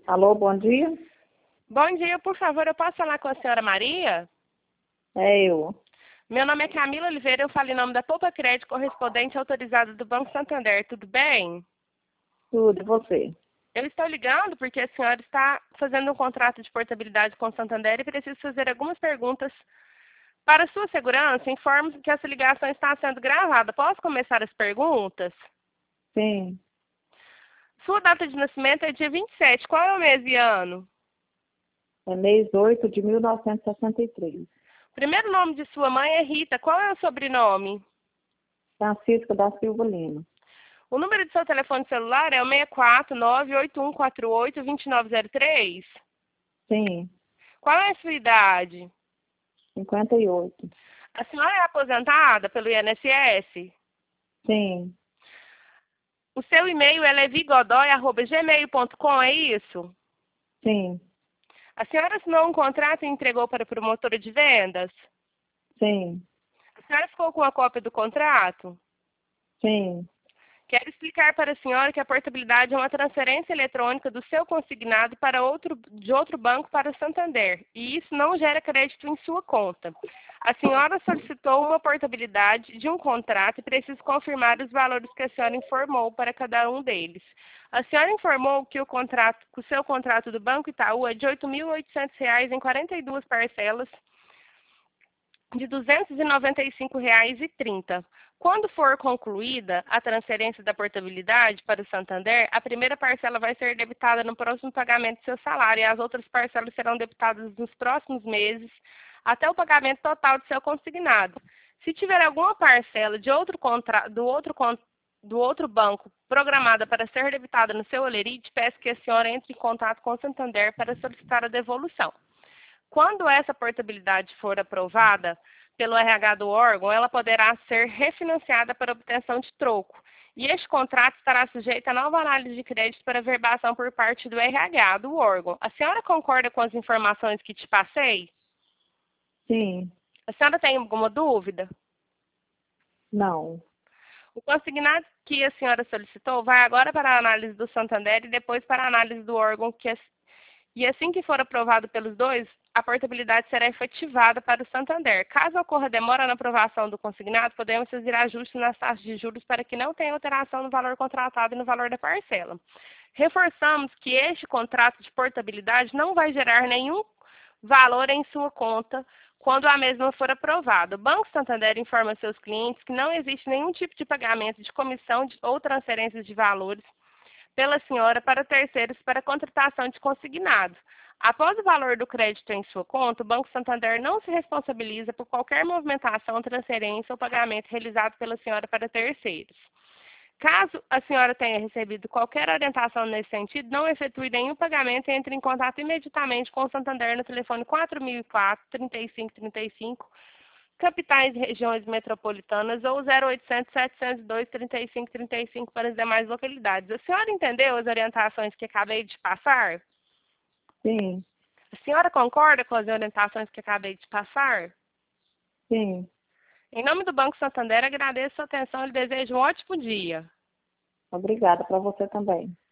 Alô, bom dia. Bom dia, por favor, eu posso falar com a senhora Maria? É eu. Meu nome é Camila Oliveira, eu falo em nome da Poupa Crédito, correspondente autorizado do Banco Santander, tudo bem? Tudo, e você? Eu estou ligando porque a senhora está fazendo um contrato de portabilidade com o Santander e preciso fazer algumas perguntas. Para sua segurança, informo que essa ligação está sendo gravada. Posso começar as perguntas? Sim, Sua data de nascimento é dia 27. Qual é o mês e ano? é mês 8 de 1963. Primeiro nome de sua mãe é Rita. Qual é o sobrenome? Francisca da Silva Lima. O número de seu telefone celular é o 649-8148-2903? Sim, Qual é a sua idade? 58. A senhora é aposentada pelo INSS? Sim, O seu e-mail é levigodoy@gmail.com, é isso? sim, A senhora assinou um contrato e entregou para a promotora de vendas? sim, A senhora ficou com a cópia do contrato? sim, Quero explicar para a senhora que a portabilidade é uma transferência eletrônica do seu consignado de outro banco para o Santander, e isso não gera crédito em sua conta. A senhora solicitou uma portabilidade de um contrato e precisa confirmar os valores que a senhora informou para cada um deles. A senhora informou que o seu contrato do Banco Itaú é de R$ 8.800 em 42 parcelas de R$ 295,30. Quando for concluída a transferência da portabilidade para o Santander, a primeira parcela vai ser debitada no próximo pagamento do seu salário e as outras parcelas serão debitadas nos próximos meses até o pagamento total do seu consignado. Se tiver alguma parcela de do outro banco programada para ser debitada no seu holerite, peço que a senhora entre em contato com o Santander para solicitar a devolução. Quando essa portabilidade for aprovada pelo RH do órgão, ela poderá ser refinanciada para obtenção de troco. E este contrato estará sujeito a nova análise de crédito para verbação por parte do RH do órgão. A senhora concorda com as informações que te passei? sim. A senhora tem alguma dúvida? Não. O consignado que a senhora solicitou vai agora para a análise do Santander e depois para a análise do órgão e assim que for aprovado pelos dois, a portabilidade será efetivada para o Santander. Caso ocorra demora na aprovação do consignado, podemos fazer ajustes nas taxas de juros para que não tenha alteração no valor contratado e no valor da parcela. Reforçamos que este contrato de portabilidade não vai gerar nenhum valor em sua conta quando a mesma for aprovada. O Banco Santander informa seus clientes que não existe nenhum tipo de pagamento de comissão ou transferências de valores pela senhora para terceiros para contratação de consignado. Após o valor do crédito em sua conta, o Banco Santander não se responsabiliza por qualquer movimentação, transferência ou pagamento realizado pela senhora para terceiros. Caso a senhora tenha recebido qualquer orientação nesse sentido, não efetue nenhum pagamento e entre em contato imediatamente com o Santander no telefone 4004-3535, capitais e regiões metropolitanas ou 0800-702-3535 para as demais localidades. A senhora entendeu as orientações que acabei de passar? Sim, A senhora concorda com as orientações que acabei de passar? sim. Em nome do Banco Santander, agradeço a sua atenção e desejo um ótimo dia. Obrigada para você também.